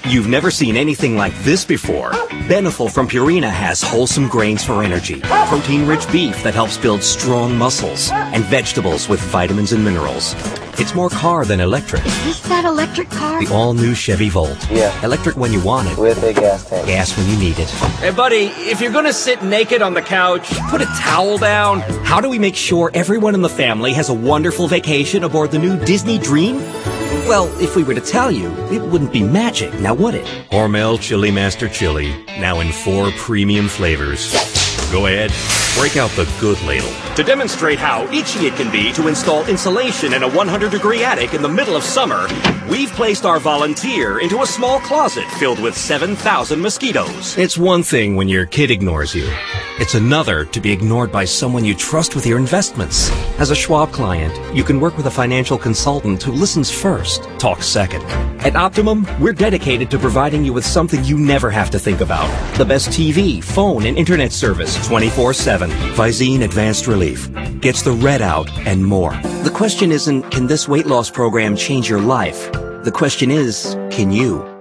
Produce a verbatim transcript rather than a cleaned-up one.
You've never seen anything like this before. Beneful from Purina has wholesome grains for energy, protein-rich beef that helps build strong muscles, and vegetables with vitamins and minerals. It's more car than electric. Is that electric car? The all-new Chevy Volt. Yeah. Electric when you want it. With a gas tank. Gas when you need it. Hey, buddy, if you're gonna sit naked on the couch, put a towel down. How do we make sure everyone in the family has a wonderful vacation aboard the new Disney Dream? Well, if we were to tell you, it wouldn't be magic, now would it? Hormel Chili Master Chili, now in four premium flavors. Go ahead, break out the good ladle. To demonstrate how itchy it can be to install insulation in a one hundred degree attic in the middle of summer, we've placed our volunteer into a small closet filled with seven thousand mosquitoes. It's one thing when your kid ignores you. It's another to be ignored by someone you trust with your investments. As a Schwab client, you can work with a financial consultant who listens first, talks second. At Optimum, we're dedicated to providing you with something you never have to think about. The best T V, phone, and internet service twenty-four seven. Visine Advanced Relief gets the red out and more. The question isn't, can this weight loss program change your life? The question is, can you?